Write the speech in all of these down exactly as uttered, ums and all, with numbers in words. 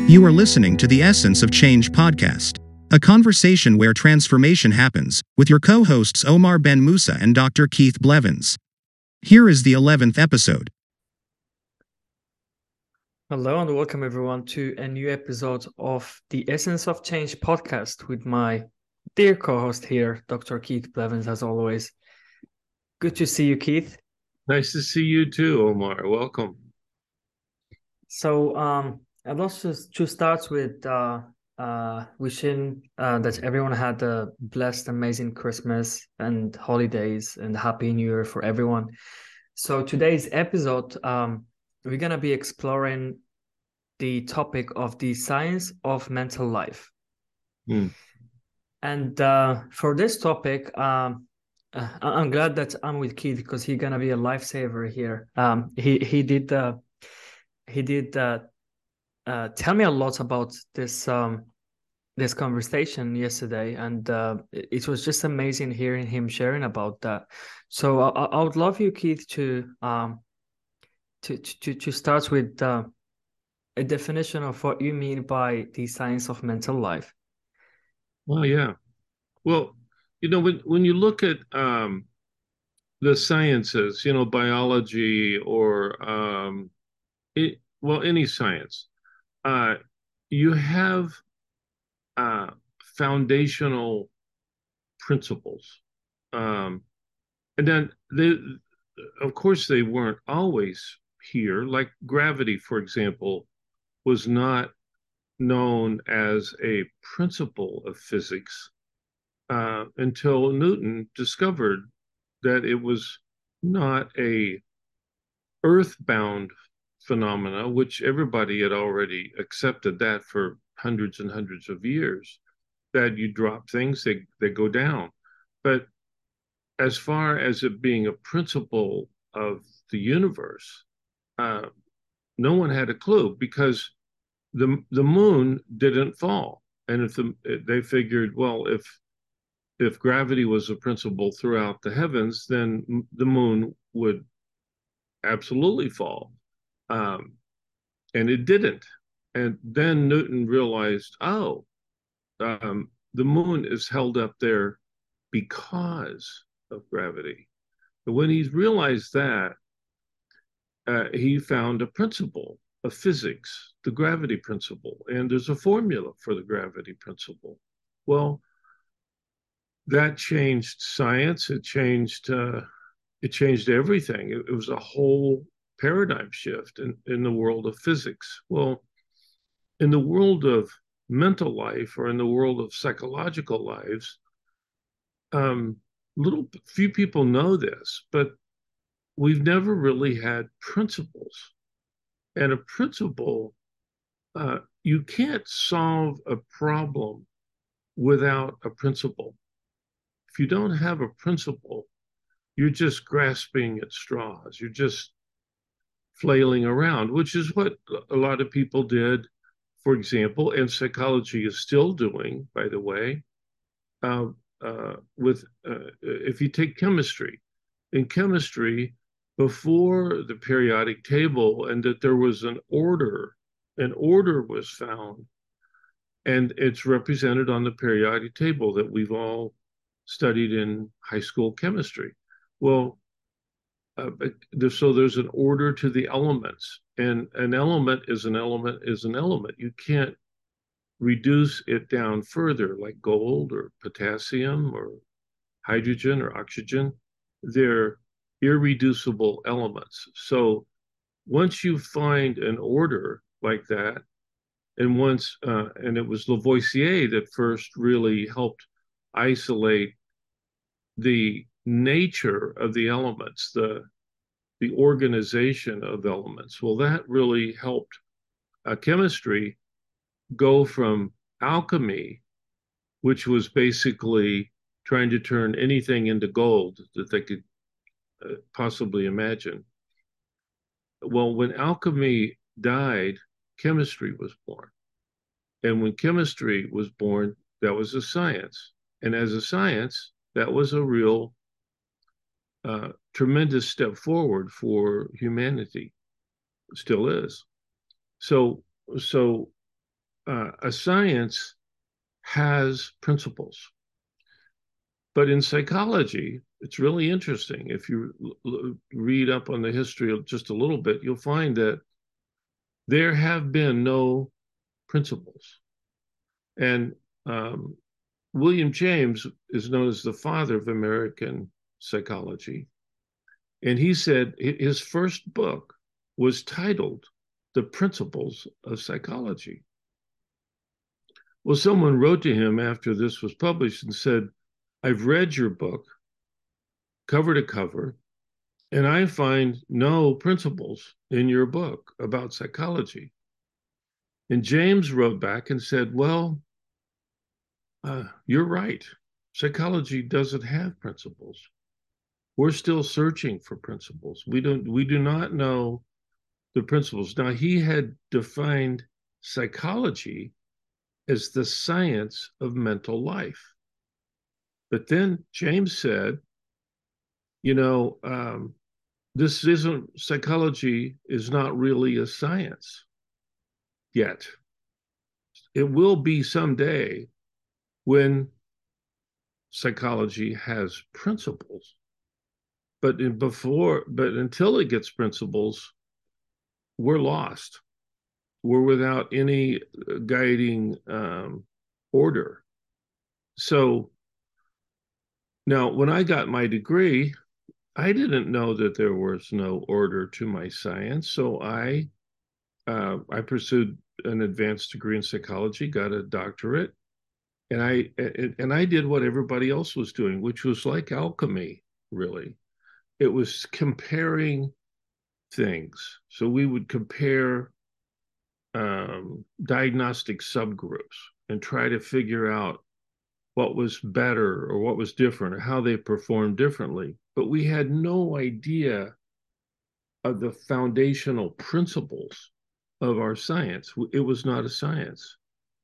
You are listening to the Essence of Change podcast, a conversation where transformation happens, with your co hosts Omar Ben Musa and Doctor Keith Blevins. Here is the eleventh episode. Hello and welcome everyone to a new episode of the Essence of Change podcast with my dear co-host here, Doctor Keith Blevins, as always. Good to see you, Keith. Nice to see you too, Omar. Welcome. So um, I'd love to, to start with uh, uh, wishing uh, that everyone had a blessed, amazing Christmas and holidays and Happy New Year for everyone. So today's episode, um, we're going to be exploring the topic of the science of mental life. Mm. And uh, for this topic, um, uh, I'm glad that I'm with Keith because he's gonna be a lifesaver here. Um, he he did uh, he did uh, uh, tell me a lot about this um, this conversation yesterday, and uh, it, it was just amazing hearing him sharing about that. So I, I would love you, Keith, to um, to to to start with uh, a definition of what you mean by the science of mental life. Well, yeah. Well, you know, when when you look at um, the sciences, you know, biology or um, it, well, any science, uh, you have uh, foundational principles, um, and then they, of course, they weren't always here. Like gravity, for example, was not known as a principle of physics uh, until Newton discovered that it was not a earthbound phenomena, which everybody had already accepted that for hundreds and hundreds of years, that you drop things, they, they go down. But as far as it being a principle of the universe, uh, no one had a clue because the the moon didn't fall, and if the, they figured, well, if if gravity was a principle throughout the heavens, then the moon would absolutely fall, um, and it didn't. And then Newton realized, oh, um, the moon is held up there because of gravity. And when he realized that, uh, he found a principle of physics, the gravity principle, and there's a formula for the gravity principle. Well, that changed science. It changed. Uh, it changed everything. It, it was a whole paradigm shift in, in the world of physics. Well, in the world of mental life or in the world of psychological lives, um, little few people know this, but we've never really had principles. And a principle, uh, you can't solve a problem without a principle. If you don't have a principle, you're just grasping at straws. You're just flailing around, which is what a lot of people did, for example, and psychology is still doing, by the way, uh, uh, with uh, if you take chemistry. In chemistry, before the periodic table and that there was an order, an order was found, and it's represented on the periodic table that we've all studied in high school chemistry. Well, uh, so there's an order to the elements, and an element is an element is an element. You can't reduce it down further, like gold or potassium or hydrogen or oxygen. They're irreducible elements. So once you find an order like that, and once, uh, and it was Lavoisier that first really helped isolate the nature of the elements, the the organization of elements. Well, that really helped uh, chemistry go from alchemy, which was basically trying to turn anything into gold that they could uh, possibly imagine. Well, when alchemy died, chemistry was born. And when chemistry was born, that was a science. And as a science, that was a real uh, tremendous step forward for humanity. It still is. So, so uh, a science has principles. But in psychology, it's really interesting. If you l- read up on the history of just a little bit, you'll find that there have been no principles. And um, William James is known as the father of American psychology. And he said his first book was titled The Principles of Psychology. Well, someone wrote to him after this was published and said, I've read your book cover to cover, and I find no principles in your book about psychology. And James wrote back and said, well, uh, you're right. Psychology doesn't have principles. We're still searching for principles. We don't, we do not know the principles. Now, he had defined psychology as the science of mental life. But then James said, you know, um, this isn't, psychology is not really a science yet. It will be someday when psychology has principles. But in before, but until it gets principles, we're lost. We're without any guiding um, order. So now, when I got my degree, I didn't know that there was no order to my science. So I uh, I pursued an advanced degree in psychology, got a doctorate, and I and I did what everybody else was doing, which was like alchemy, really. It was comparing things. So we would compare um, diagnostic subgroups and try to figure out what was better or what was different or how they performed differently. But we had no idea of the foundational principles of our science. It was not a science.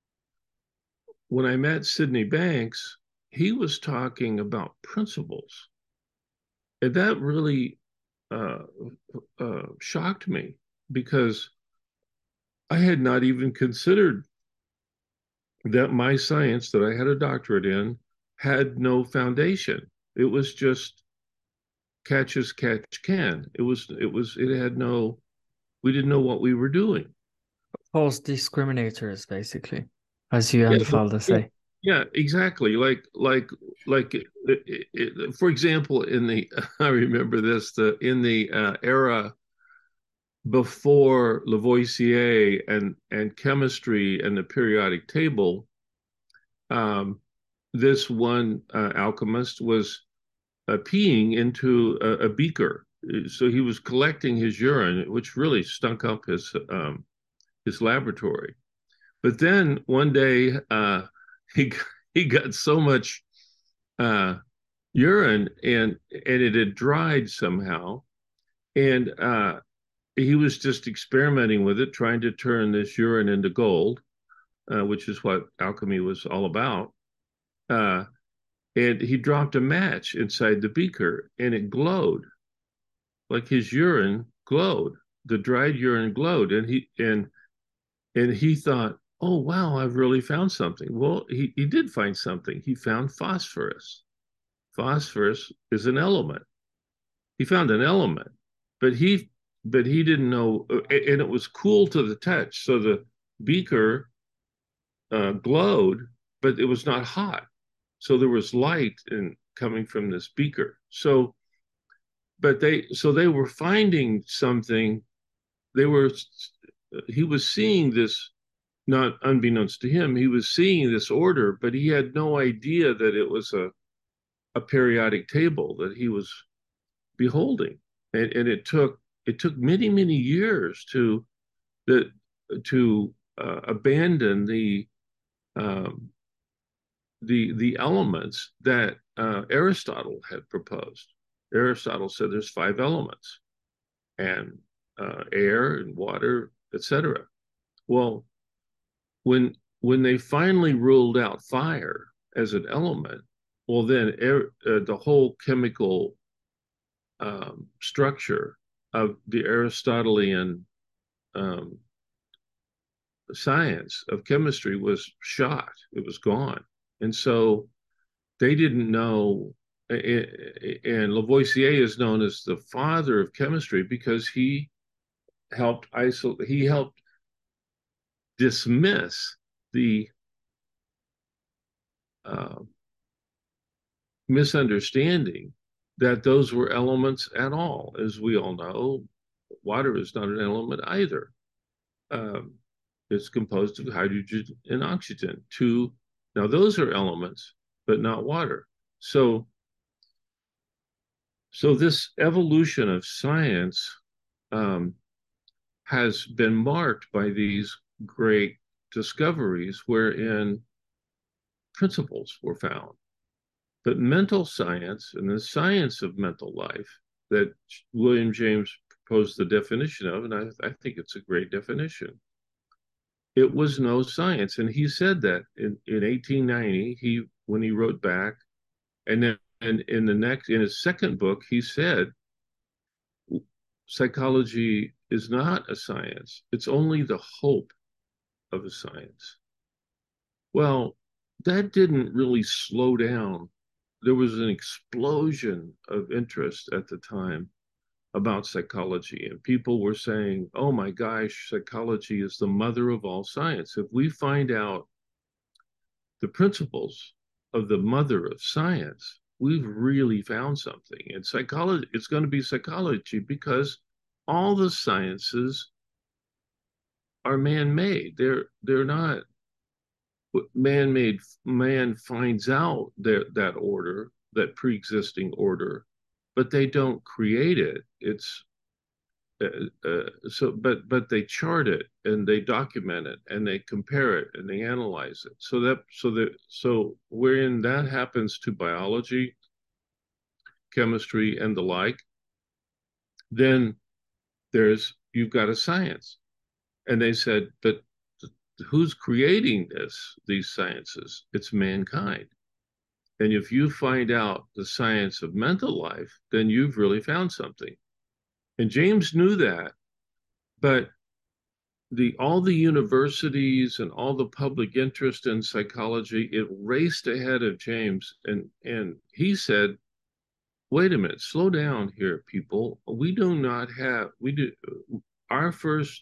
When I met Sydney Banks, he was talking about principles. And that really uh, uh, shocked me because I had not even considered that my science that I had a doctorate in had no foundation. It was just catch as catch can. It was, it was, it had no, we didn't know what we were doing. False discriminators, basically, as you Yeah, and Falda yeah, say. yeah, exactly. Like, like, like, it, it, it, for example, in the, I remember this, the in the uh, era before Lavoisier and and chemistry and the periodic table, um, this one uh, alchemist was uh, peeing into a, a beaker. So he was collecting his urine, which really stunk up his um, his laboratory. But then one day uh, he he got so much uh, urine and and it had dried somehow, and uh, he was just experimenting with it, trying to turn this urine into gold, uh, which is what alchemy was all about. Uh, and he dropped a match inside the beaker, and it glowed, like his urine glowed. The dried urine glowed, and he and and he thought, "Oh wow, I've really found something." Well, he he did find something. He found phosphorus. Phosphorus is an element. He found an element, but he but he didn't know, and it was cool to the touch. So the beaker uh, glowed, but it was not hot. So there was light in coming from this beaker. So, but they so they were finding something. They were he was seeing this, not unbeknownst to him. He was seeing this order, but he had no idea that it was a a periodic table that he was beholding, and, and it took it took many many years to that to uh, abandon the um, the the elements that uh, Aristotle had proposed. Aristotle said there's five elements, and uh, air and water, et cetera. Well, when when they finally ruled out fire as an element, well then air, uh, the whole chemical um, structure of the Aristotelian um, science of chemistry was shot. It was gone. And so they didn't know, and Lavoisier is known as the father of chemistry because he helped isolate, he helped dismiss the uh, misunderstanding that those were elements at all. As we all know, water is not an element either. Um, it's composed of hydrogen and oxygen. Two, now those are elements, but not water. So, so this evolution of science um, has been marked by these great discoveries wherein principles were found. But mental science and the science of mental life that William James proposed the definition of, and I, I think it's a great definition, it was no science. And he said that in, in eighteen ninety, he when he wrote back, and then and in the next, in his second book, he said, psychology is not a science. It's only the hope of a science. Well, that didn't really slow down. There was an explosion of interest at the time about psychology, and people were saying, oh my gosh, psychology is the mother of all science. If we find out the principles of the mother of science, we've really found something. And psychology, it's going to be psychology because all the sciences are man-made. They're they're not man-made. Man finds out their, that order, that pre-existing order, but they don't create it. It's uh, uh, so, but but they chart it and they document it and they compare it and they analyze it. So that so that so wherein that happens to biology, chemistry, and the like, then there's you've got a science. And they said, but who's creating this, these sciences? It's mankind. And if you find out the science of mental life, then you've really found something. And James knew that, but the all the universities and all the public interest in psychology, it raced ahead of James. And, and he said, wait a minute, slow down here, people. We do not have, we do, our first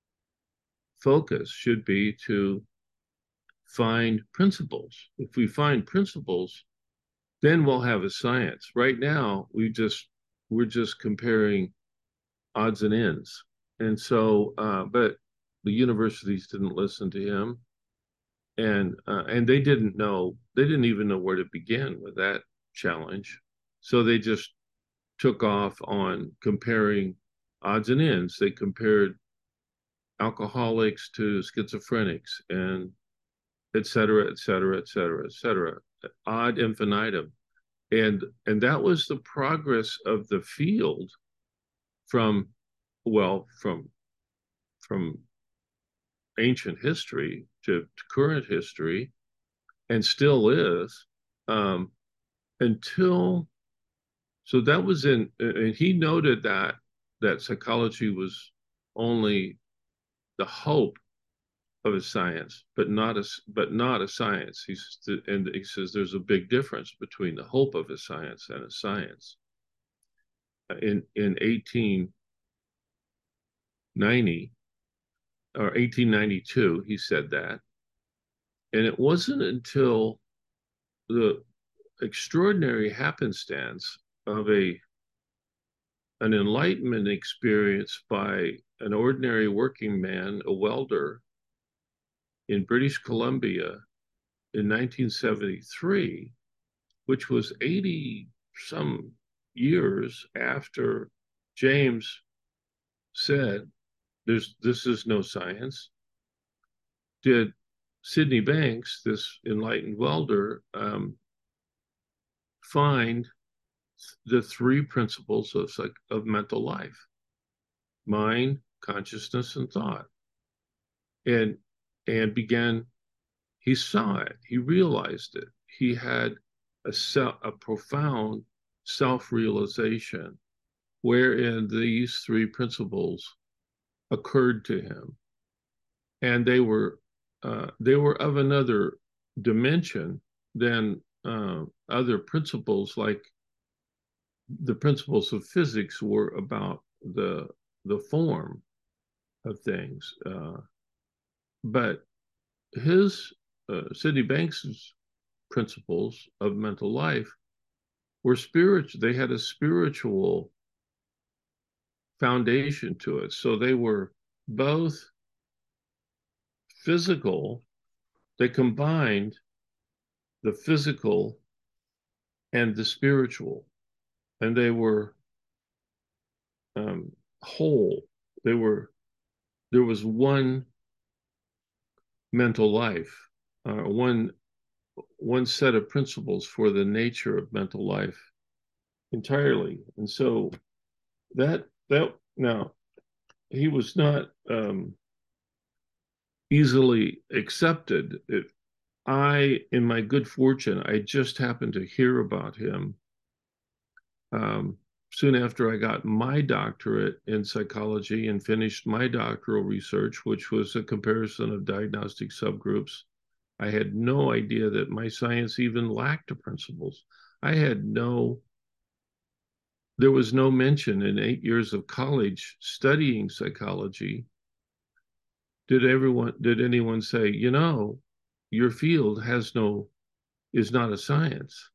focus should be to find principles. If we find principles, then we'll have a science. Right now, we just we're just comparing odds and ends. And so, uh, but the universities didn't listen to him, and uh, and they didn't know they didn't even know where to begin with that challenge. So they just took off on comparing odds and ends. They compared alcoholics to schizophrenics and et cetera, et cetera, et cetera, et cetera, ad infinitum. And, and that was the progress of the field from, well, from, from ancient history to, to current history, and still is, um, until, so that was in, and he noted that, that psychology was only the hope of a science, but not a but not a science. He's and he says there's a big difference between the hope of a science and a science. In in eighteen ninety or eighteen ninety-two, he said that, and it wasn't until the extraordinary happenstance of a an enlightenment experience by an ordinary working man, a welder, in British Columbia in nineteen seventy-three, which was eighty some years after James said, "There's this is no science," did Sydney Banks, this enlightened welder, um, find the three principles of, of mental life: mind, consciousness, and thought. And and began, he saw it, he realized it. He had a, self, a profound self-realization wherein these three principles occurred to him. and they were uh, they were of another dimension than uh, other principles, like the principles of physics were about the the form of things. Uh, but his uh, Sydney Banks's principles of mental life were spiritual. They had a spiritual foundation to it. So they were both physical. They combined the physical and the spiritual, and they were um, whole. They were there was one mental life, uh, one one set of principles for the nature of mental life entirely. And so that that now he was not um, easily accepted. It, I, in my good fortune, I just happened to hear about him um, soon after I got my doctorate in psychology and finished my doctoral research, which was a comparison of diagnostic subgroups. I had no idea that my science even lacked principles. I had no, there was no mention in eight years of college studying psychology. Did everyone, did anyone say, you know, your field has no, is not a science?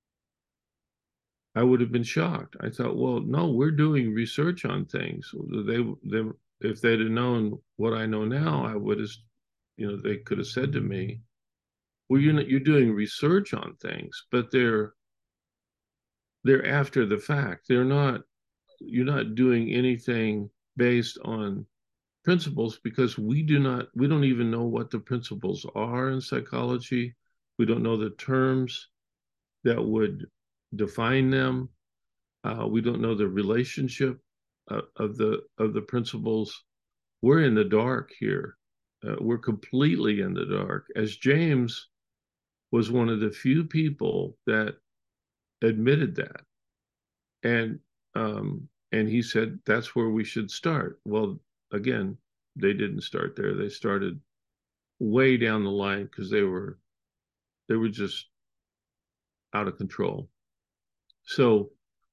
I would have been shocked. I thought, well, no, we're doing research on things. They, they, if they'd have known what I know now, I would have, you know, they could have said to me, well, you're not, you're doing research on things, but they're, they're after the fact. They're not, you're not doing anything based on principles, because we do not, we don't even know what the principles are in psychology. We don't know the terms that would define them. Uh, we don't know the relationship uh, of the of the principles. We're in the dark here. Uh, we're completely in the dark. As James was one of the few people that admitted that, and um, and he said that's where we should start. Well, again, they didn't start there. They started way down the line because they were they were just out of control. So,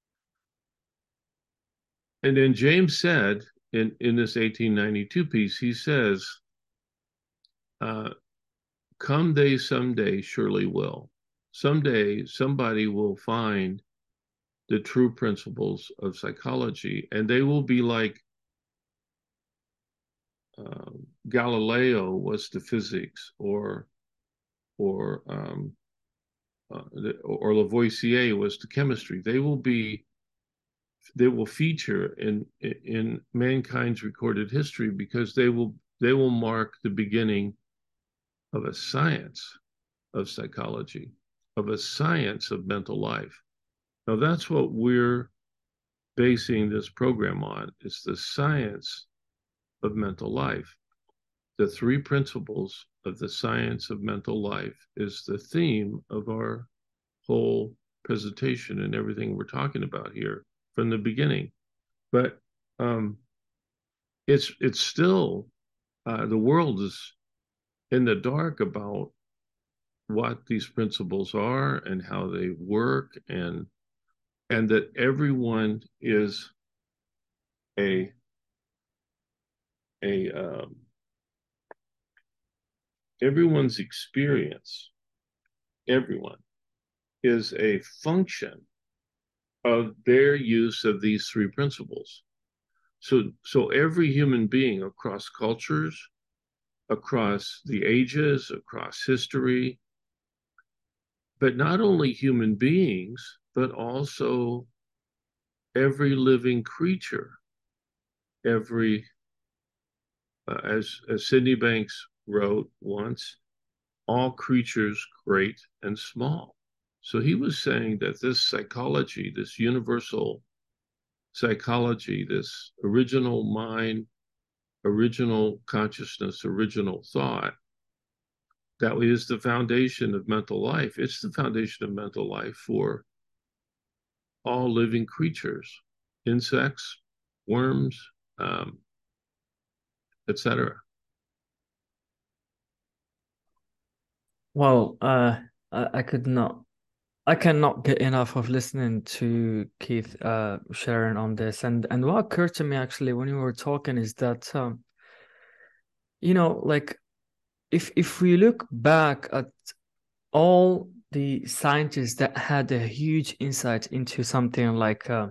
and then James said in in this eighteen ninety-two piece, he says, uh, come they someday surely will. Someday somebody will find the true principles of psychology, and they will be like um, Galileo was to physics, or or um, uh, or Lavoisier was to chemistry. They will be they will feature in in mankind's recorded history, because they will they will mark the beginning of a science of psychology, of a science of mental life. Now that's what we're basing this program on, is the science of mental life. The three principles of the science of mental life is the theme of our whole presentation and everything we're talking about here from the beginning. But um, it's it's still uh, the world is in the dark about what these principles are and how they work, and and that everyone is a a um, everyone's experience, everyone is a function of their use of these three principles. So, so every human being across cultures, across the ages, across history, but not only human beings, but also every living creature, every, uh, as, as Sydney Banks wrote once, all creatures great and small. So he was saying that this psychology, this universal psychology, this original mind, original consciousness, original thought, that is the foundation of mental life. It's the foundation of mental life for all living creatures, insects, worms, um, et cetera. Well, uh, I, I could not, I cannot get enough of listening to Keith uh sharing on this. And and what occurred to me actually when you were talking is that um, you know, like if if we look back at all the scientists that had a huge insight into something like uh,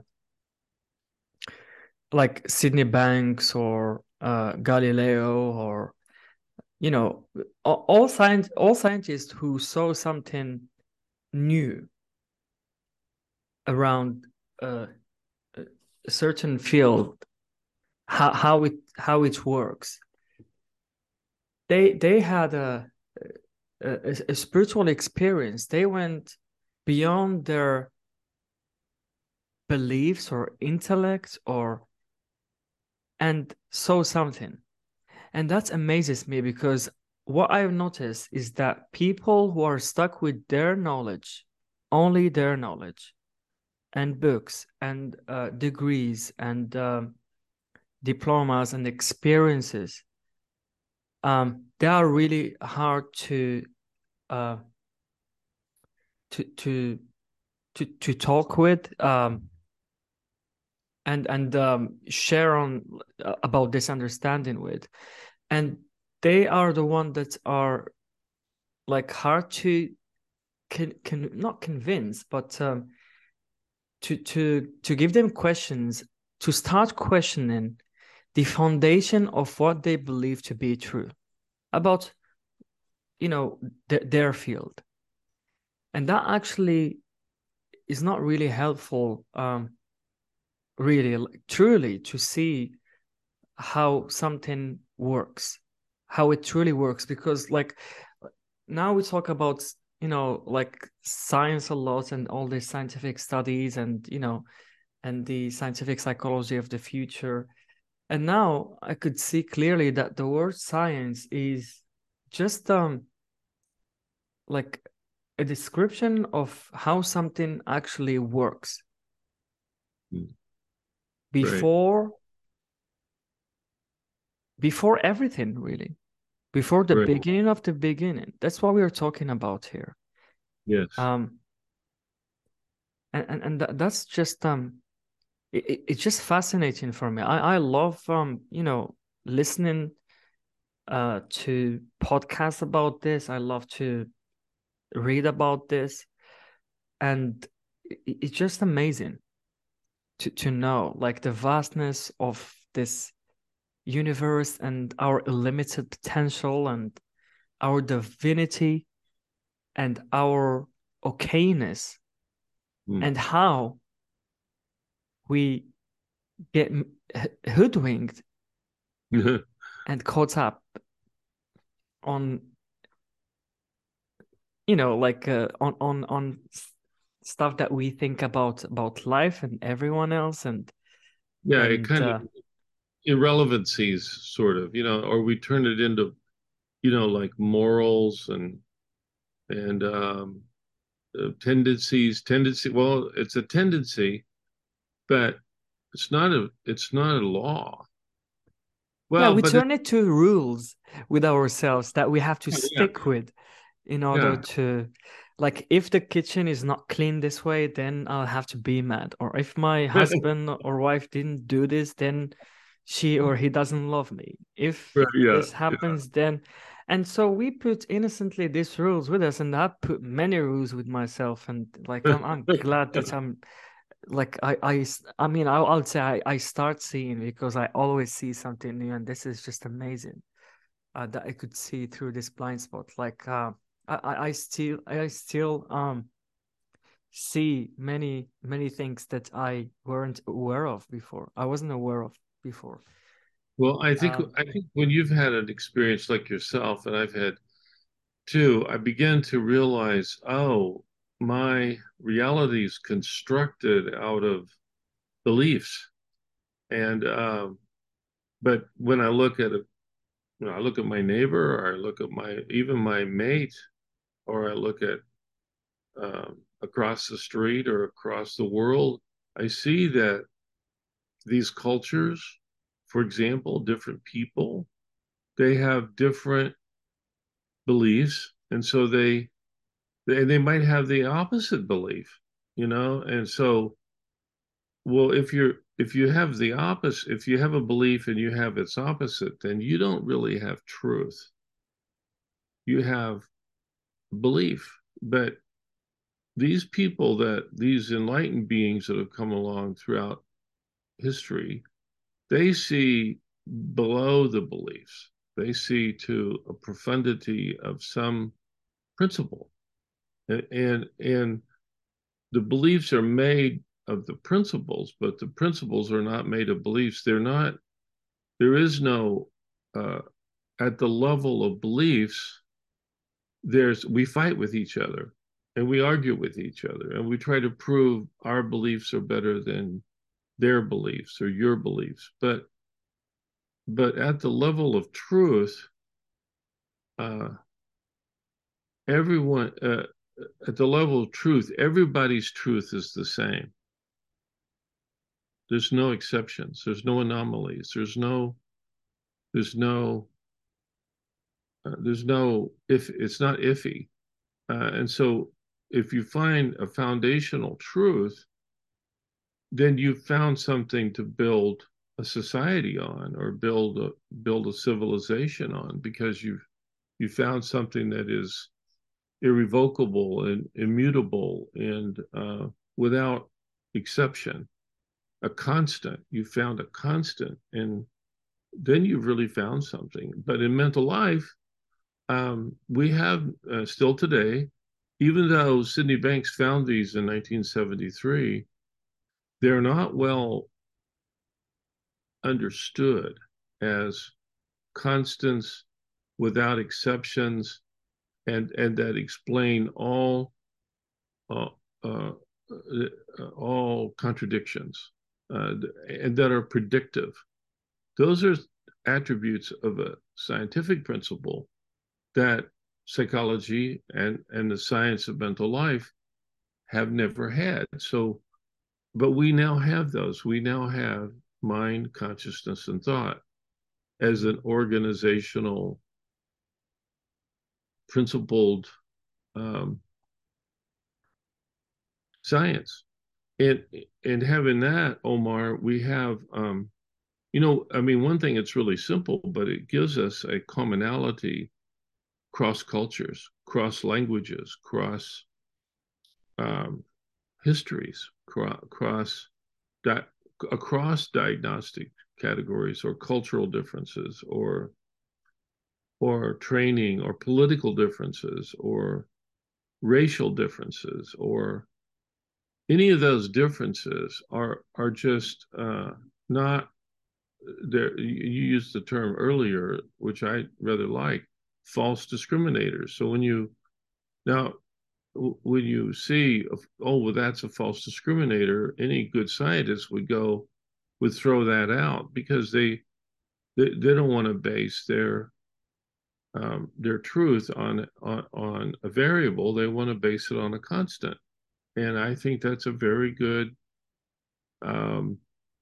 like Sydney Banks or uh, Galileo or you know all, all science all scientists who saw something new around uh, a certain field, how how it how it works. They they had a a, a spiritual experience. They went beyond their beliefs or intellect or and saw something. And that amazes me because what I've noticed is that people who are stuck with their knowledge, only their knowledge, and books and uh, degrees and um, diplomas and experiences, um, they are really hard to uh, to to to to talk with um, and and um, share on uh, about this understanding with, and they are the one that are like hard to can can not convince, but um, to to to give them questions to start questioning the foundation of what they believe to be true about you know th- their field, and that actually is not really helpful. Um, really, like, truly, to see how something works, how it truly works, because like now we talk about you know like science a lot and all these scientific studies and you know and the scientific psychology of the future. And now I could see clearly that the word science is just um like a description of how something actually works Mm. Right. before before everything really, before the Right. beginning of the beginning. That's what we are talking about here. Yes. Um and and, and th- that's just um it, it- it's just fascinating for me. I I love um you know listening uh to podcasts about this. I love to read about this, and it, it's just amazing to to know like the vastness of this universe and our limited potential and our divinity and our okayness Mm. and how we get hoodwinked and caught up on you know like uh, on on on stuff that we think about about life and everyone else and Yeah, it and kind of uh, irrelevancies, sort of, you know, or we turn it into, you know, like morals and and um, uh, tendencies. Tendency. Well, it's a tendency, but it's not a it's not a law. yeah, Well, we but it's, turn it to rules with ourselves that we have to yeah, stick with in order yeah, to, like, if the kitchen is not clean this way, then I'll have to be mad. Or if my husband or wife didn't do this, then she or he doesn't love me. If right, yeah, this happens, then. And so we put innocently these rules with us, and I put many rules with myself. And like, yeah. I'm, I'm glad that I'm like I I s- I mean I'll, I'll say I, I start seeing because I always see something new, and this is just amazing uh, that I could see through this blind spot. Like uh, I I I still I still um see many many things that I weren't aware of before. I wasn't aware of before. Well, I think Um, I think when you've had an experience like yourself, and I've had too, I began to realize, oh, my reality is constructed out of beliefs. And um, but when I look at it, you know, I look at my neighbor, or I look at my even my mate, or I look at um, across the street or across the world, I see that these cultures, for example, different people, they have different beliefs, And so they they, they might have the opposite belief, you know? And so, well, if you're if you have the opposite, if you have a belief and you have its opposite, then you don't really have truth. You have belief. But these people that these enlightened beings that have come along throughout history, they see below the beliefs. They see to a profundity of some principle. And, and, and the beliefs are made of the principles, but the principles are not made of beliefs. They're not, there is no, uh, at the level of beliefs, there's, we fight with each other and we argue with each other and we try to prove our beliefs are better than their beliefs or your beliefs. But, but at the level of truth, uh, everyone, uh, at the level of truth, everybody's truth is the same. There's no exceptions. There's no anomalies. There's no, there's no, uh, there's no, if it's not iffy. Uh, and so if you find a foundational truth, then you've found something to build a society on or build a, build a civilization on, because you've, you found something that is irrevocable and immutable and uh, without exception, a constant. You found a constant, and then you've really found something. But in mental life, um, we have uh, still today, even though Sydney Banks found these in nineteen seventy-three, they're not well understood as constants without exceptions, and and that explain all uh, uh, uh, all contradictions, uh, and that are predictive. Those are attributes of a scientific principle that psychology and and the science of mental life have never had. So, but we now have those. We now have mind, consciousness, and thought as an organizational, principled um, science. And and having that, Omar, we have, um, you know, I mean, one thing, it's really simple, but it gives us a commonality, cross cultures, cross languages, cross um, histories, cross, cross di- across diagnostic categories or cultural differences or or training or political differences or racial differences, or any of those differences are are just uh, not there. You used the term earlier, which I rather like, false discriminators. So when you now when you see, oh, well, that's a false discriminator, any good scientist would go would throw that out, because they they, they don't want to base their um, their truth on, on on a variable. They want to base it on a constant. And I think that's a very good um,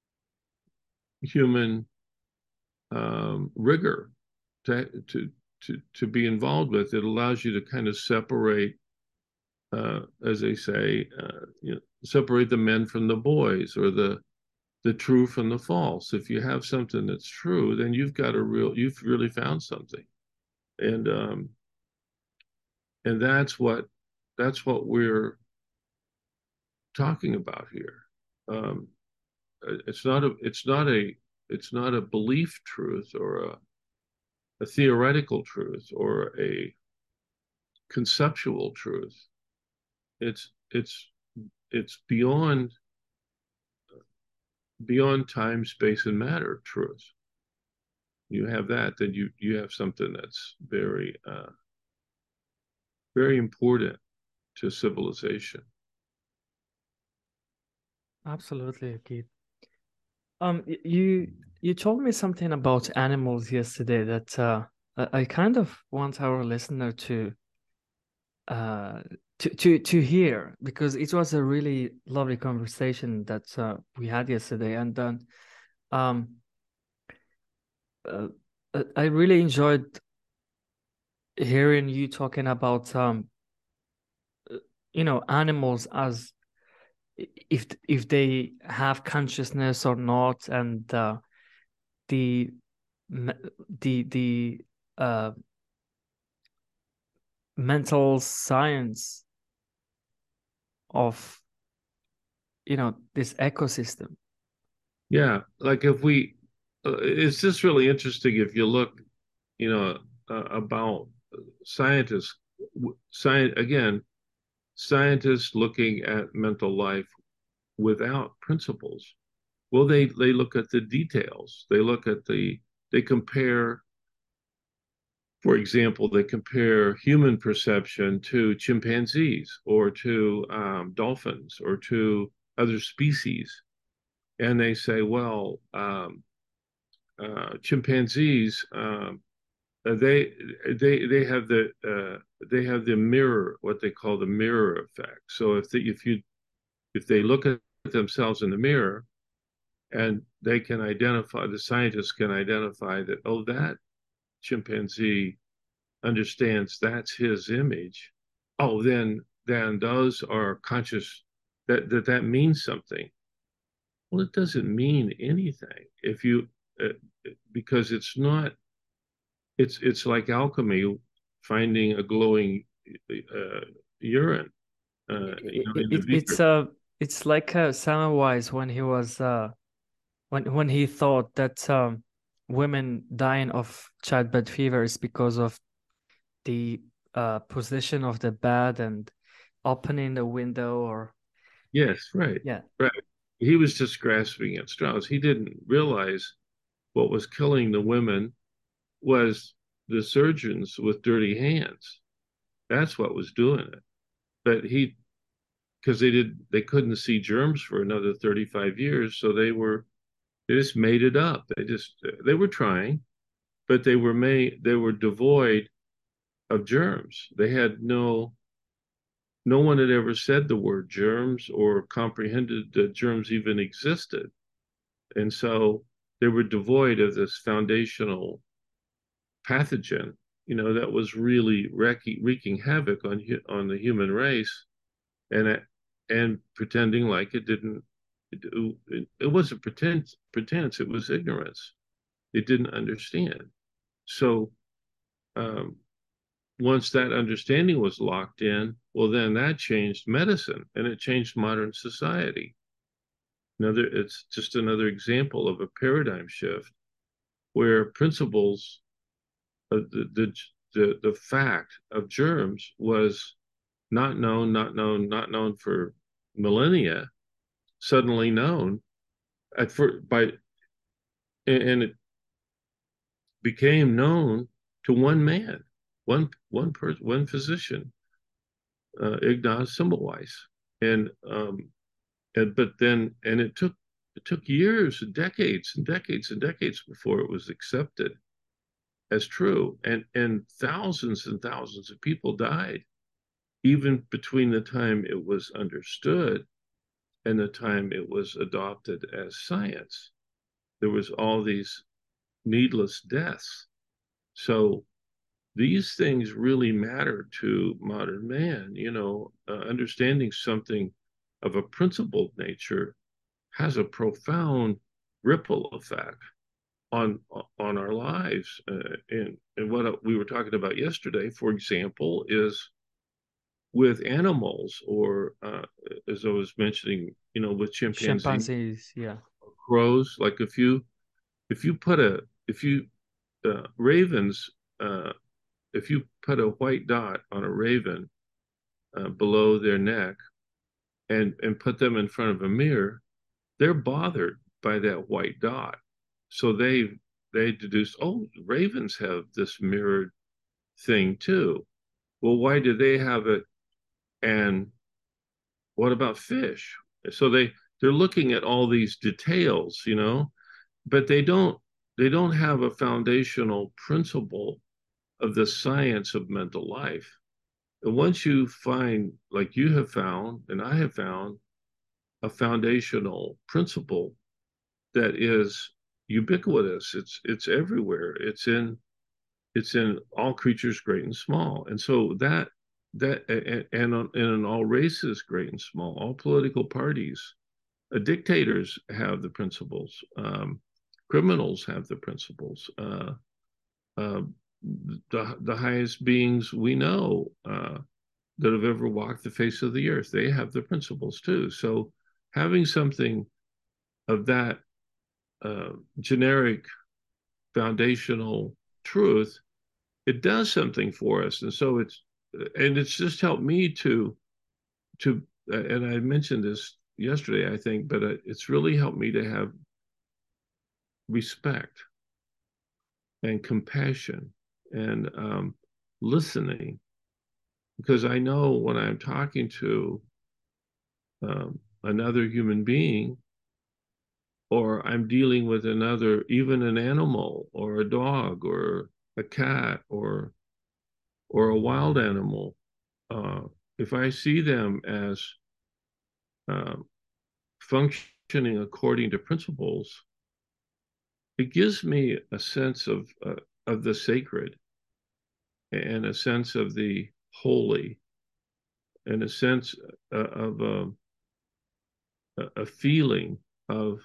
human um, rigor to, to, to, to be involved with. It allows you to kind of separate, uh, as they say, uh, you know, separate the men from the boys, or the, the true from the false. If you have something that's true, then you've got a real, you've really found something. And, um, and that's what, that's what we're talking about here. Um, it's not a, it's not a, it's not a belief truth or a, a theoretical truth or a conceptual truth. It's it's it's beyond beyond time, space, and matter truth. You have that, then you you have something that's very uh, very important to civilization. Absolutely, Keith. Um, y- you you told me something about animals yesterday that uh, I I kind of want our listener to uh to to to hear, because it was a really lovely conversation that uh, we had yesterday, and then um uh, uh, I really enjoyed hearing you talking about um you know animals as if if they have consciousness or not, and uh, the the the uh, mental science of you know this ecosystem. Yeah, like if we, uh, it's just really interesting if you look, you know, uh, about scientists, science again, scientists looking at mental life without principles. Well, they they look at the details. They look at the they compare, for example, they compare human perception to chimpanzees or to um, dolphins or to other species, and they say, well, um, uh, chimpanzees, um, uh, they they they have the uh, they have the mirror, what they call the mirror effect. So if the, if you if they look at themselves in the mirror and they can identify, the scientists can identify that, oh, that chimpanzee understands that's his image. Oh, then then those are conscious, that that that means something. Well, it doesn't mean anything if you uh, because it's not. It's it's like alchemy, finding a glowing uh, urine, uh, you know, It, in the it, it's beaker. uh it's like uh, Samwise when he was uh when when he thought that um, women dying of childbed fever is because of the uh, position of the bed and opening the window, or Yes, right, yeah. right. He was just grasping at straws. He didn't realize what was killing the women was the surgeons with dirty hands. That's what was doing it. But he, because they did, they couldn't see germs for another thirty-five years, so they were they just made it up. They just they were trying, but they were made they were devoid of germs. They had no no one had ever said the word germs or comprehended that germs even existed. And so they were devoid of this foundational pathogen, you know, that was really wreaking, wreaking havoc on on the human race, and it, and pretending like it didn't. It, it, it wasn't pretense. Pretense. It was ignorance. It didn't understand. So um, once that understanding was locked in, well, then that changed medicine and it changed modern society. Another, it's just another example of a paradigm shift where principles, uh, the, the the the fact of germs was not known, not known, not known for millennia, suddenly known at first by, and it became known to one man, one one person, one physician, uh, Ignaz Semmelweis, and um, and but then and it took it took years and decades and decades and decades before it was accepted as true, and and thousands and thousands of people died even between the time it was understood and the time it was adopted as science. There was all these needless deaths. So these things really matter to modern man. You know, uh, understanding something of a principled nature has a profound ripple effect on on our lives. Uh, and and what we were talking about yesterday, for example, is with animals, or uh, as I was mentioning, you know, with chimpanzees, Chimpanzees, yeah. crows. Like if you if you put a if you uh, ravens, uh, if you put a white dot on a raven uh, below their neck and and put them in front of a mirror, they're bothered by that white dot. So they they deduce, oh, ravens have this mirrored thing too. Well, why do they have it? And what about fish? So they they're looking at all these details, you know, but they don't they don't have a foundational principle of the science of mental life. And once you find, like you have found, and I have found, a foundational principle that is ubiquitous, it's it's everywhere. It's in it's in all creatures, great and small. And so that that and, and, and in all races, great and small, all political parties, uh, dictators have the principles, um, criminals have the principles. Uh, uh, the the highest beings we know uh, that have ever walked the face of the earth, they have the principles too. So having something of that uh, generic foundational truth, it does something for us. And so it's, and it's just helped me to, to, and I mentioned this yesterday, I think, but it's really helped me to have respect and compassion and um, listening, because I know when I'm talking to um, another human being, or I'm dealing with another, even an animal or a dog or a cat or or a wild animal, uh, if I see them as uh, functioning according to principles, it gives me a sense of uh, of the sacred and a sense of the holy and a sense uh, of um, a, a feeling of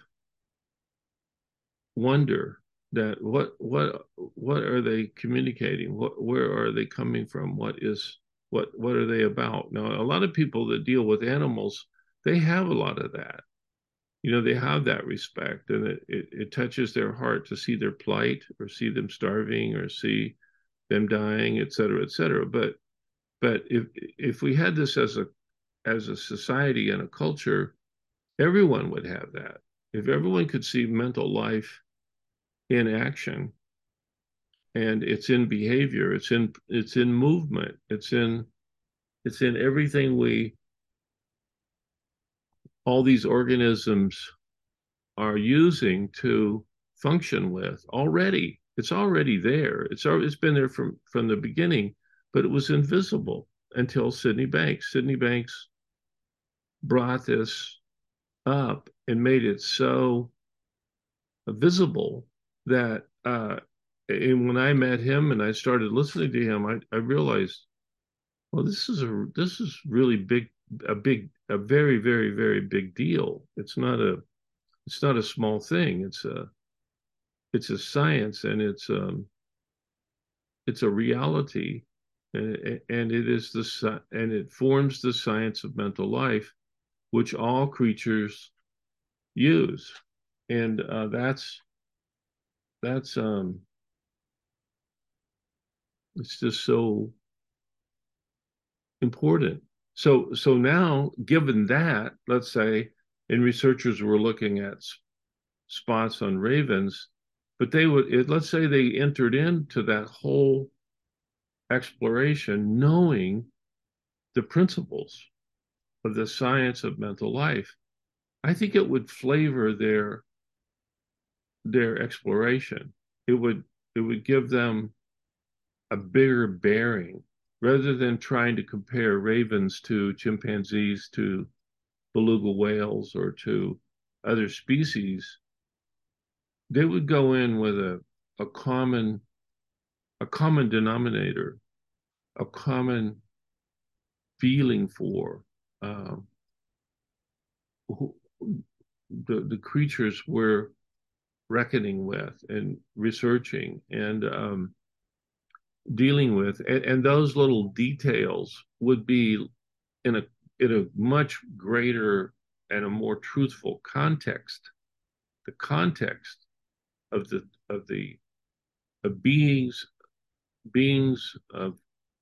wonder, that what what what are they communicating, what where are they coming from, what is what what are they about. Now a lot of people that deal with animals, they have a lot of that, you know, they have that respect, and it, it, it touches their heart to see their plight or see them starving or see them dying, et cetera, et cetera. But but if if we had this as a as a society and a culture, everyone would have that. If everyone could see mental life in action, and it's in behavior, it's in it's in movement, it's in it's in everything we, all these organisms are using to function with already. It's already there. It's already, it's been there from from the beginning, but it was invisible until Sydney Banks. Sydney Banks brought this up and made it so visible that uh, and when I met him and I started listening to him, I, I realized, well, this is a this is really big, a big, a very, very, very big deal. It's not a it's not a small thing. It's a it's a science, and it's um it's a reality, and and it is the and it forms the science of mental life, which all creatures use, and uh, that's that's um it's just so important. So so now, given that, let's say, and researchers were looking at spots on ravens, but they would, it, let's say they entered into that whole exploration knowing the principles of the science of mental life. I think it would flavor their their exploration. It would it would give them a bigger bearing, rather than trying to compare ravens to chimpanzees, to beluga whales, or to other species. They would go in with a, a common a common denominator, a common feeling for um, who, the, the creatures we're reckoning with and researching and um, dealing with. And, and those little details would be in a in a much greater and a more truthful context, the context of the of the of beings beings of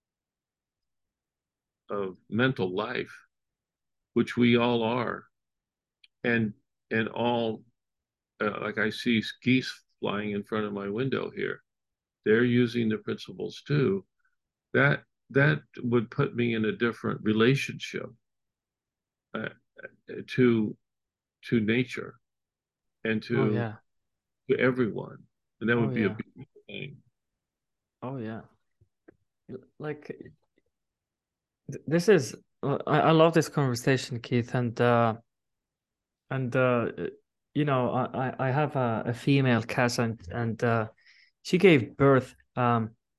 of mental life, which we all are, and and all uh, like I see geese flying in front of my window here. They're using the principles too. That that would put me in a different relationship uh, to to nature and Oh to yeah. to everyone, and that Oh would be a yeah. big thing. Oh yeah. Like th- this is uh, I, I love this conversation, Keith, and uh and uh you know, I I I have a, a female cat, and and uh she gave birth um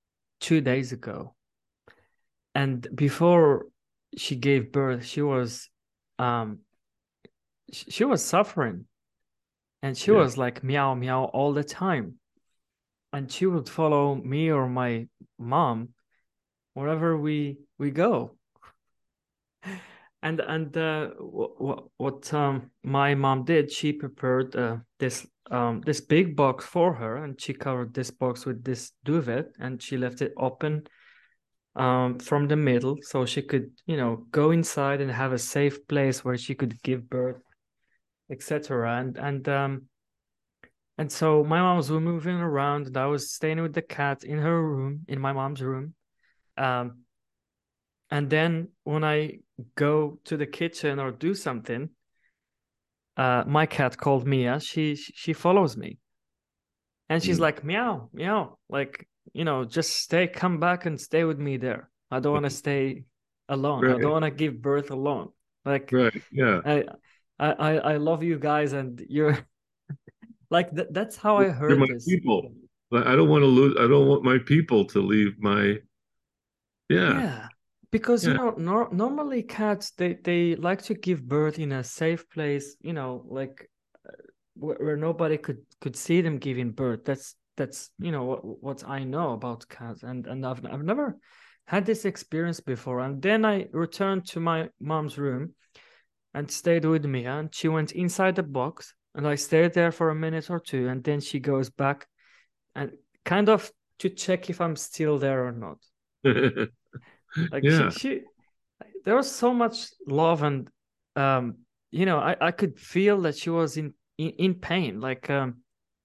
two days ago. And before she gave birth, she was um sh- she was suffering, and she Yeah. was like meow meow all the time. And she would follow me or my mom wherever we we go. And and uh, what what um, my mom did, she prepared uh, this um, this big box for her, and she covered this box with this duvet, and she left it open um, from the middle, so she could, you know, go inside and have a safe place where she could give birth, et cetera. And and um, and so my mom was moving around, and I was staying with the cat in her room, in my mom's room. Um, and then when I go to the kitchen or do something, uh, my cat called Mia, she she follows me, and she's Mm. like meow meow, like, you know, just stay, come back and stay with me there. I don't want to stay alone. I don't Right. want to give birth alone. Like, Right. Yeah. I I I I love you guys, and you're like th that's how I They're heard my this. people. But I don't want to lose. I don't want my people to leave my. Yeah. Yeah, because you Yeah. know, nor normally cats, they they like to give birth in a safe place, you know, like where, where nobody could could see them giving birth. That's that's you know what what I know about cats, and and I've I've never had this experience before. And then I returned to my mom's room and stayed with Mia, and she went inside the box, and I stayed there for a minute or two, and then she goes back and kind of to check if I'm still there or not. Like she Yeah. she there was so much love, and um you know, I I could feel that she was in in, in pain, like um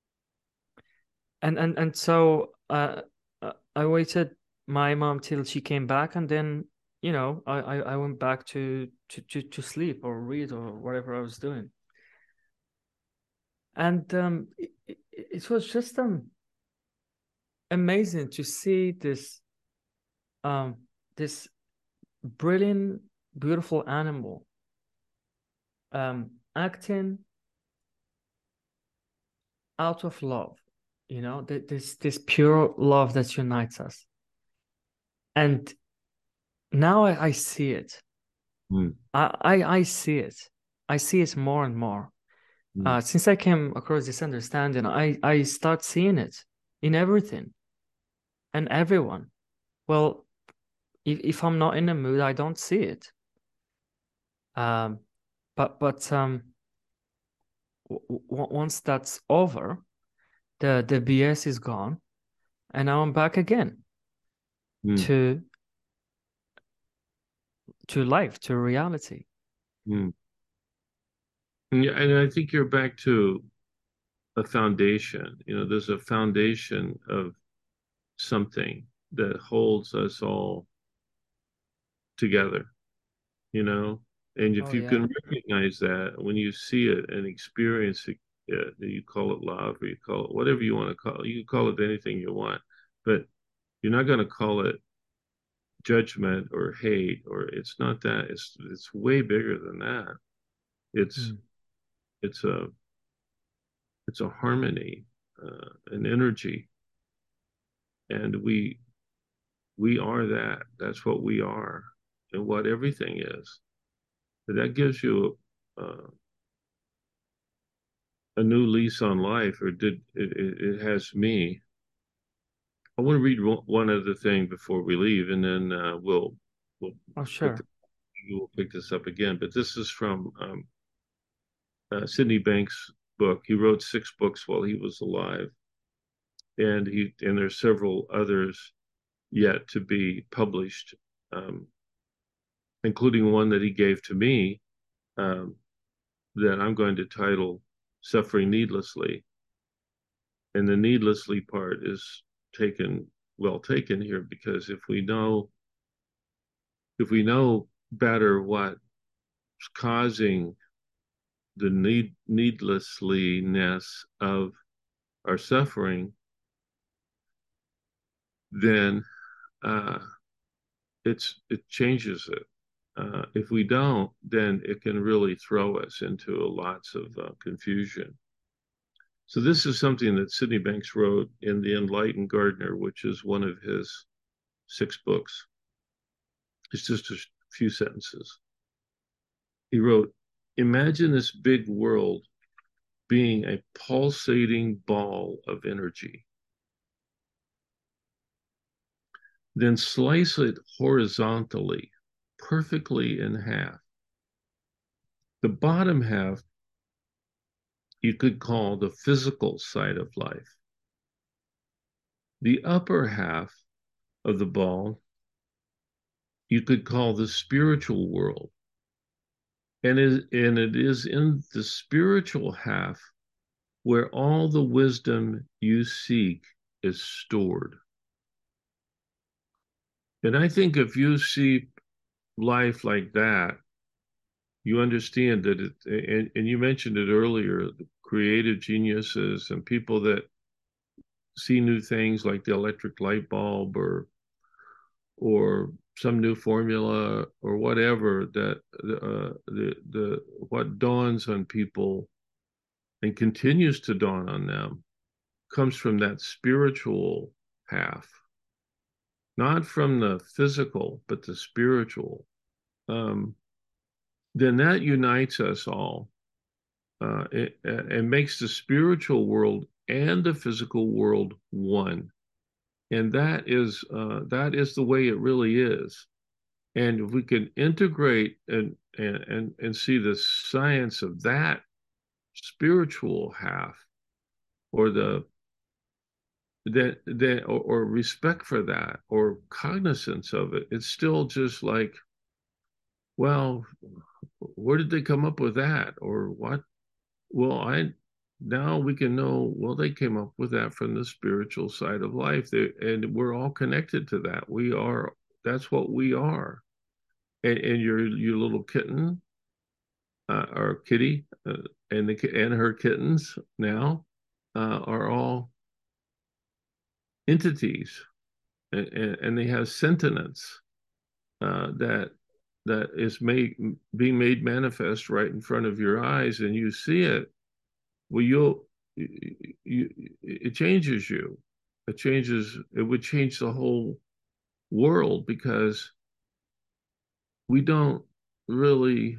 and and and so uh uh, I waited my mom till she came back, and then, you know, I I, I went back to, to to to sleep or read or whatever I was doing. And um it, it, it was just um amazing to see this um this brilliant, beautiful animal um acting out of love, you know, this this pure love that unites us. And now I, I see it. Mm. I, I I see it. I see it more and more. Mm. Uh, since I came across this understanding, I I start seeing it in everything and everyone. Well, if if I'm not in the mood, I don't see it. Um, but but um, w w once that's over, the the B S is gone, and now I'm back again Mm. to to life, to reality. Mm. And, yeah, and I think you're back to a foundation. You know, there's a foundation of something that holds us all together, you know? And if Oh you can yeah. recognize that when you see it and experience it, uh, you call it love or you call it whatever you want to call it. You can call it anything you want, but you're not going to call it judgment or hate, or it's not that. It's it's way bigger than that. It's Mm. it's a it's a harmony, uh, an energy, and we we are that. That's what we are, and what everything is. That gives you uh, a new lease on life, or did it, it, it has me. I want to read one other thing before we leave, and then uh, we'll we'll Oh pick sure. we'll pick this up again. But this is from um, uh, Sydney Banks' book. He wrote six books while he was alive, and he and there's several others yet to be published, um, including one that he gave to me, um, that I'm going to title "Suffering Needlessly." And the needlessly part is taken well taken here, because if we know if we know better what's causing the need needlessliness of our suffering, then uh, it's it changes it. Uh, if we don't, then it can really throw us into lots of uh, confusion. So this is something that Sydney Banks wrote in The Enlightened Gardener, which is one of his six books. It's just a few sentences. He wrote, imagine this big world being a pulsating ball of energy. Then slice it horizontally, perfectly in half. The bottom half you could call the physical side of life. The upper half of the ball you could call the spiritual world. And it, and it is in the spiritual half where all the wisdom you seek is stored. And I think if you see life like that, you understand that it, and, and you mentioned it earlier, the creative geniuses and people that see new things like the electric light bulb or or some new formula or whatever, that uh, the the what dawns on people and continues to dawn on them comes from that spiritual half, not from the physical, but the spiritual. Um, then that unites us all. Uh, it, and makes the spiritual world and the physical world one. And that is uh, that is the way it really is. And if we can integrate and and and, and see the science of that spiritual half, or the that that or, or respect for that, or cognizance of it, it's still just like, well, where did they come up with that, or what? Well, I now we can know, well, they came up with that from the spiritual side of life. They, and we're all connected to that. We are, that's what we are. And, and your your little kitten, uh, or kitty, uh, and the and her kittens now uh, are all entities, and, and, and they have sentience uh, that that is made being made manifest right in front of your eyes, and you see it. Well, you'll you, you it changes you. It changes. It would change the whole world, because we don't really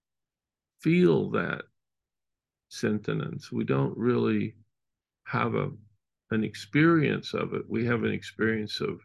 feel that sentience. We don't really have a an experience of it. We have an experience of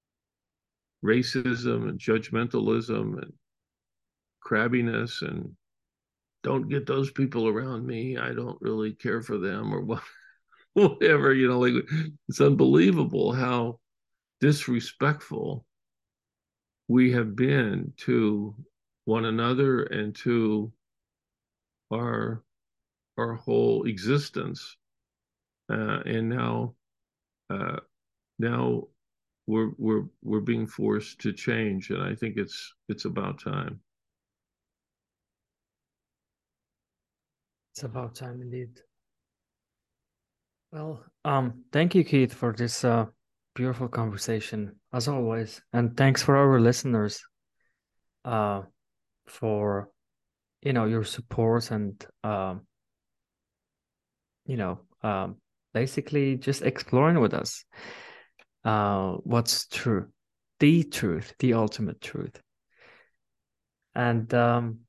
racism and judgmentalism and crabbiness, and don't get those people around me. I don't really care for them, or what, whatever, you know, like, it's unbelievable how disrespectful we have been to one another and to our our whole existence. Uh, and now uh, now we're we're we're being forced to change, and I think it's it's about time. It's about time indeed. Well, um, thank you, Keith, for this uh, beautiful conversation, as always. And thanks for our listeners uh, for, you know, your support and, um, you know, um, basically just exploring with us uh, what's true, the truth, the ultimate truth. And um,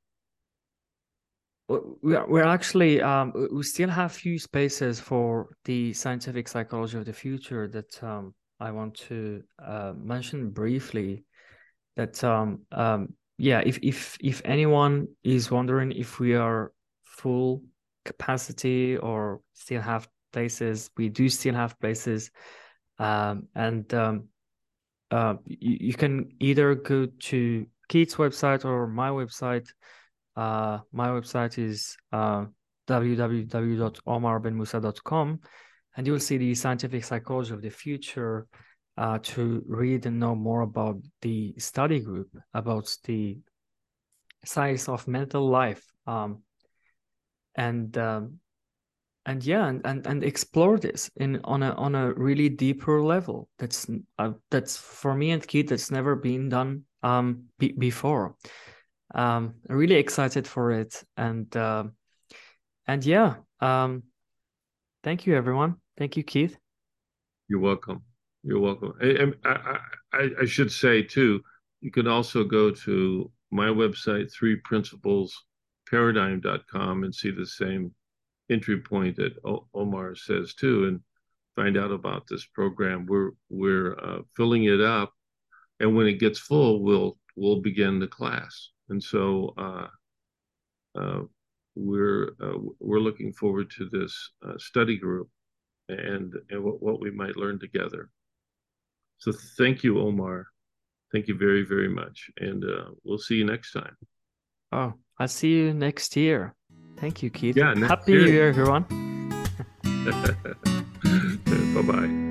we're, we're actually, um, we still have few spaces for the scientific psychology of the future that um, I want to uh, mention briefly. That, um, um, yeah, if, if, if anyone is wondering if we are full capacity or still have places, we do still have places. Um, and um, uh, you, you can either go to Keith's website or my website. Uh, my website is uh, w w w dot omar ben musa dot com, and you will see the scientific psychology of the future uh, to read and know more about the study group, about the science of mental life, um, and um, and yeah, and, and and explore this in on a on a really deeper level. That's uh, that's for me and Keith, that's never been done um, be before. Um, really excited for it, and uh, and yeah, um, thank you everyone. Thank you, Keith. You're welcome. You're welcome. I, I, I, I should say too, you can also go to my website, three principles paradigm dot com, and see the same entry point that o Omar says too, and find out about this program. We're we're uh, filling it up, and when it gets full, we'll we'll begin the class. And so uh, uh, we're uh, we're looking forward to this uh, study group and and what, what we might learn together. So thank you, Omar. Thank you very, very much. And uh, we'll see you next time. Oh, I'll see you next year. Thank you, Keith. Yeah, next Happy year. New Year, everyone. Bye-bye.